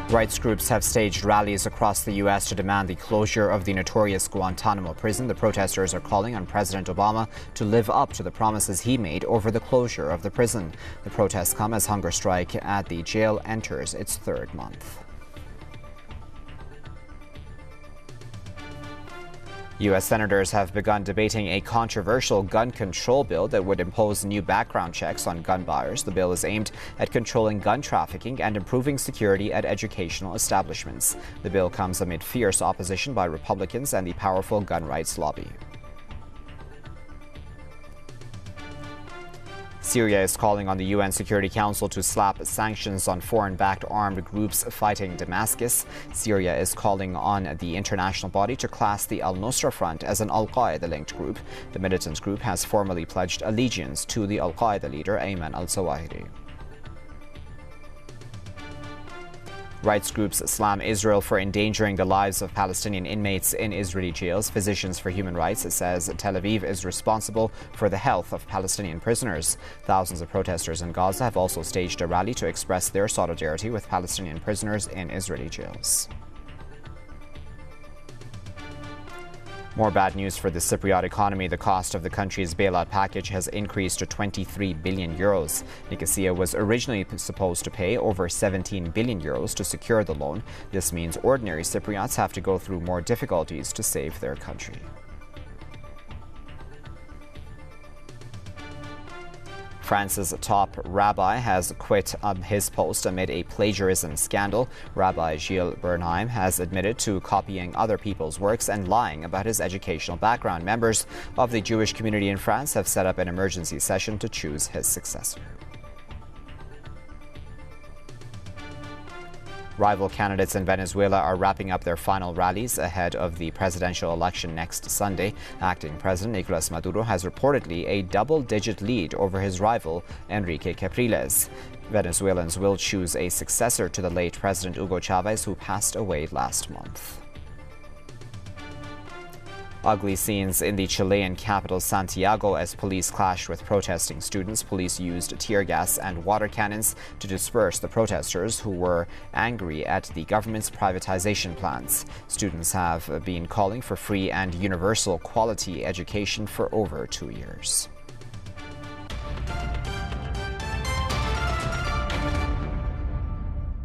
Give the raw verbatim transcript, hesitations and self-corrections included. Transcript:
Rights groups have staged rallies across the U S to demand the closure of the notorious Guantanamo prison. The protesters are calling on President Obama to live up to the promises he made over the closure of the prison. The protests come as hunger strike at the jail enters its third month. U S senators have begun debating a controversial gun control bill that would impose new background checks on gun buyers. The bill is aimed at controlling gun trafficking and improving security at educational establishments. The bill comes amid fierce opposition by Republicans and the powerful gun rights lobby. Syria is calling on the U N Security Council to slap sanctions on foreign-backed armed groups fighting Damascus. Syria is calling on the international body to class the al-Nusra Front as an al-Qaeda-linked group. The militant group has formally pledged allegiance to the al-Qaeda leader Ayman al-Zawahiri. Rights groups slam Israel for endangering the lives of Palestinian inmates in Israeli jails. Physicians for Human Rights says Tel Aviv is responsible for the health of Palestinian prisoners. Thousands of protesters in Gaza have also staged a rally to express their solidarity with Palestinian prisoners in Israeli jails. More bad news for the Cypriot economy. The cost of the country's bailout package has increased to twenty-three billion euros. Nicosia was originally supposed to pay over seventeen billion euros to secure the loan. This means ordinary Cypriots have to go through more difficulties to save their country. France's top rabbi has quit um, his post amid a plagiarism scandal. Rabbi Gilles Bernheim has admitted to copying other people's works and lying about his educational background. Members of the Jewish community in France have set up an emergency session to choose his successor. Rival candidates in Venezuela are wrapping up their final rallies ahead of the presidential election next Sunday. Acting President Nicolas Maduro has reportedly a double-digit lead over his rival, Enrique Capriles. Venezuelans will choose a successor to the late President Hugo Chavez, who passed away last month. Ugly scenes in the Chilean capital Santiago as police clashed with protesting students. Police used tear gas and water cannons to disperse the protesters who were angry at the government's privatization plans. Students have been calling for free and universal quality education for over two years.